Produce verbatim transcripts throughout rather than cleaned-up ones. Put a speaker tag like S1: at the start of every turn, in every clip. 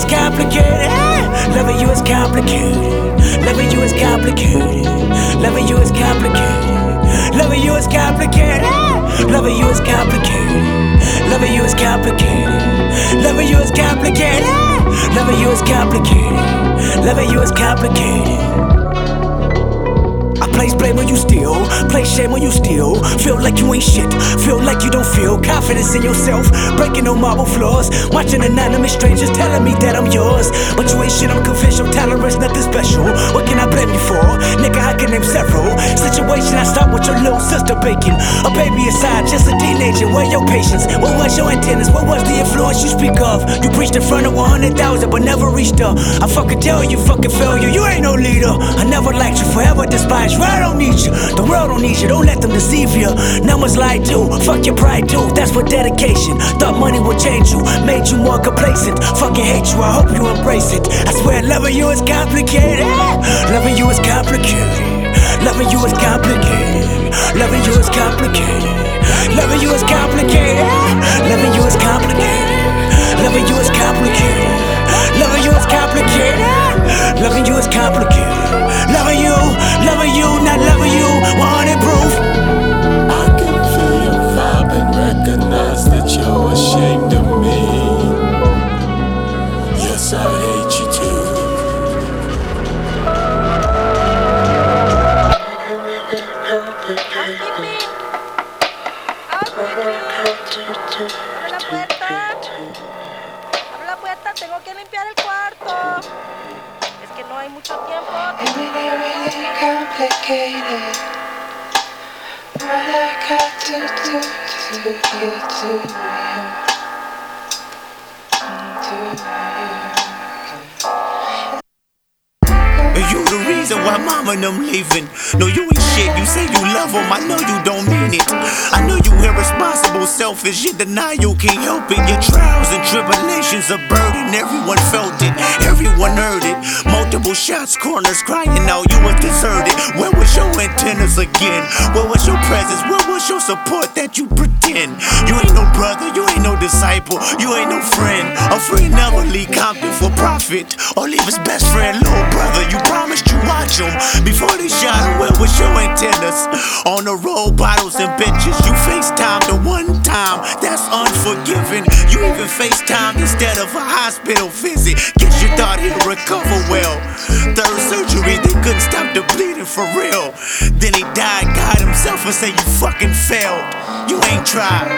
S1: complicated. Loving you is complicated. Loving you is complicated. Loving you is complicated. Loving you is complicated. Loving you is complicated. Loving you is complicated. Loving you is complicated. Loving you is complicated. Loving you is complicated. I place blame when you steal, place shame when you steal. Feel like you ain't shit, feel like you don't feel confidence in yourself, breaking on marble floors, watching anonymous strangers telling me that I'm yours. But you ain't shit, I'm confidential, tolerance nothing special. What can I blame you for? Nigga, I can name several situations I start with your little sister baking. A baby aside, just a teenager, where your patience? What was your antennas? What was the influence you speak of? You preached in front of one hundred thousand but never reached her. I fucking tell you, fucking failure, you ain't no leader. I never liked you, forever despised you. I don't need you, the world don't need you, don't let them deceive you. Numbers lie too, fuck your pride too, that's what dedication. Thought money would change you, made you more complacent. Fucking hate you, I hope you embrace it. I swear loving you is complicated. Loving you is complicated. Loving you is complicated. Loving you is complicated. Loving you is complicated. Loving you is complicated. Loving you is complicated. Loving you is complicated. Loving you is complicated. Loving you, loving you, not loving you, one hundred proof.
S2: I can feel your vibe and recognize that you're ashamed of me. Yes, I hate you too.
S3: Abre la puerta, tengo que limpiar el cuarto. Es que no hay mucho tiempo.
S4: Complicated. What I got to do to get to you,
S1: And you the reason why mama and them leaving. No, you ain't shit, you say you love them, I know you don't mean it. I know you irresponsible, selfish, you deny you can't help it. Your trials and tribulations are burden, everyone felt it, everyone heard it. Multiple shots, corners crying out, you were deserted. Where was your antennas again? Where was your presence? Where was your support that you pretend? You ain't no brother, you ain't no disciple, you ain't no friend. A friend never leave Compton for profit, or leave his best friend, little brother. You promised you watch him before they shot him. Where was your antennas? On the road, bottles and benches. You FaceTime the one time, that's unforgiving. You even FaceTime instead of a hospital visit. Guess you thought he'd recover well. Third surgery, they couldn't stop the bleeding for real. Then he died, God himself, and say you fucking failed. You ain't tried.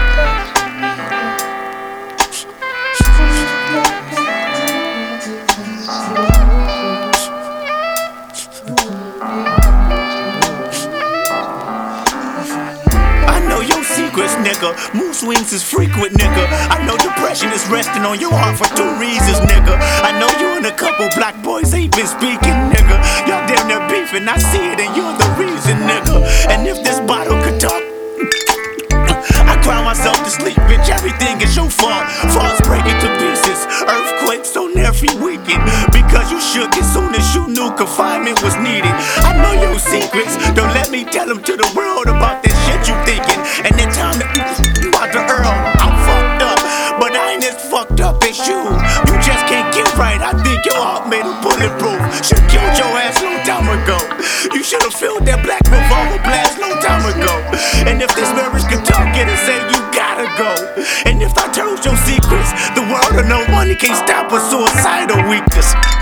S1: Nigga, mood swings is frequent, nigga. I know depression is resting on your heart for two reasons, nigga. I know you and a couple black boys ain't been speaking, nigga. Y'all damn near beefing, I see it and you're the reason, nigga. And if this bottle could talk, I cry myself to sleep, bitch, everything is your fault. Falls breaking to pieces, earthquakes on every weekend. Because you shook as soon as you knew confinement was needed. I know your secrets, don't let me tell them to the world about this shit you thinking. And that time that you out the Earl, I'm fucked up, but I ain't as fucked up as you. You just can't get right, I think your heart made it bulletproof. Should've killed your ass long time ago. You should've filled that black revolver blast long time ago. And if this marriage could talk, it'd say you gotta go. And if I told your secrets, the world of no money can't stop a suicidal weakness.